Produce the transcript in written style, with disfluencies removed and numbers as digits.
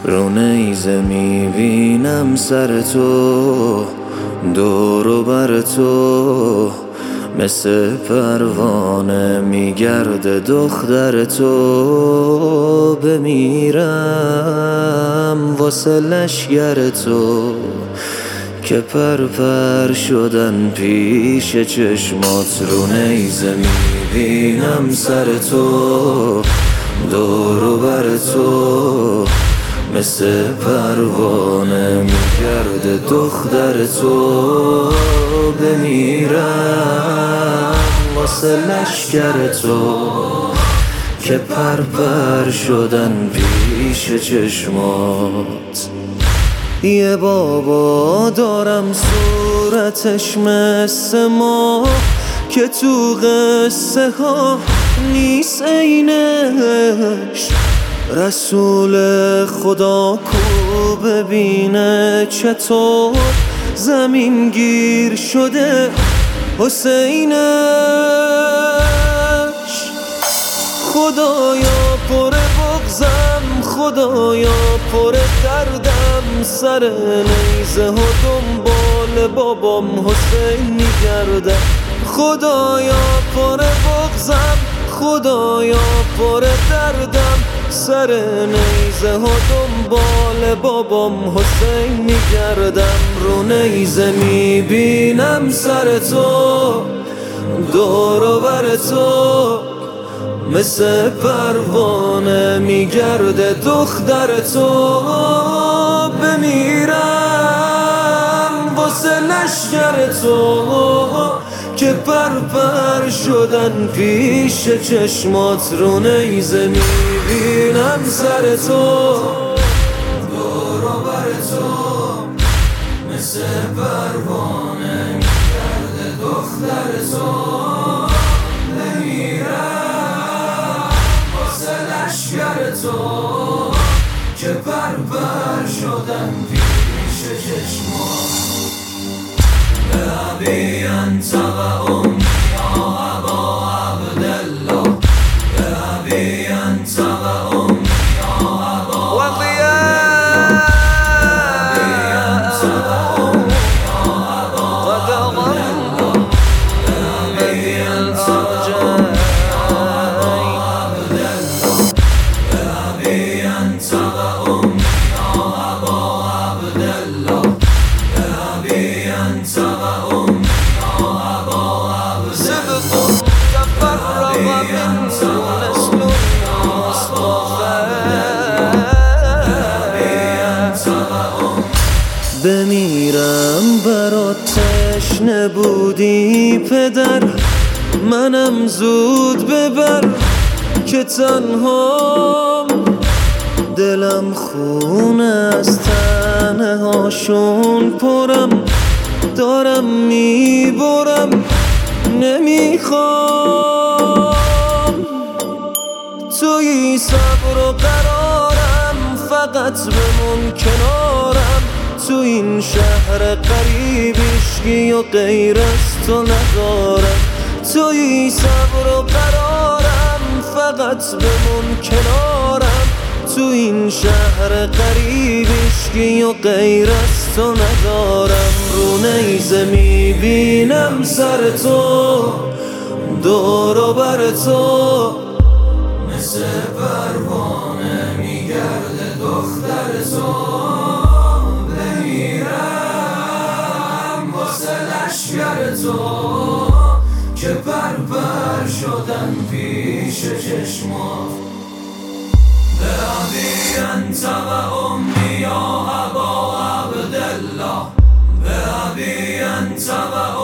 رو نیزه میبینم سر تو، دور و بر تو مثل پروانه میگرده دختر تو. بمیرم واسه لشگر تو که پر شدن پیش چشمات. رو نیزه میبینم سر تو، دور و بر تو مثل پروانه میگرده دختر تو. بمیرم واسه لشگر تو که پر شدن پیش چشمات. یه بابا دارم صورتش مثل ما که تو قصه ها نیست عینش. رسول خدا کو ببینه چطور زمین گیر شده حسینش. خدایا پر بغضم، خدایا پر دردم، سر نیزه ها دنبال بابام حسین میگردم. خدایا پر بغضم، خدایا پر دردم، سر نیزه ها دنبال بابام حسین میگردم. رو نیزه میبینم سر تو، دور و بر تو مثل پروانه میگرده دختر تو. بمیرم واسه لشگر تو که پر شدن پیش چشمات. رو نیزه میبینم سر تو، دور و بر تو مثل پروانه میگرده دختر تو. بمیرم واسه لشگر تو که پر شدن پیش چشمات. بأبي أنت وأمي يا أبا عبد الله، بأبي أنت وأمي يا أبا وضياء، بأبي أنت وأمي يا أبا عبد الله، بأبي أنت وأمي يا أبا عبد الله، بأبي أنت وأمي يا أبا عبد الله، بأبي أنت وأمي يا أبا عبد الله، سبط تفرغ من نسل المصطفى. بأبي أنت وأمي. بمیرم برات تشنه بودی پدر، منم زود ببر که تنهام. دلم خونه از تنه هاشون پرم، دارم میبرم نمیخوام. توی صبر و قرارم، فقط بمون کنارم. تو این شهر غریب هیچکی و غیر از تو ندارم. توی صبر و قرارم، فقط بمون کنارم. تو این شهر غریب هیچکی و غیر از تو ندارم. رو نیزه میبینم سر تو، دور و بر تو مثل پروانه میگرده دختر تو. بمیرم واسه لشگر تو که پر شدن پیش چشمات. بأبي أنت وأمي يا أبا عبد الله، بأبي أنت وأمي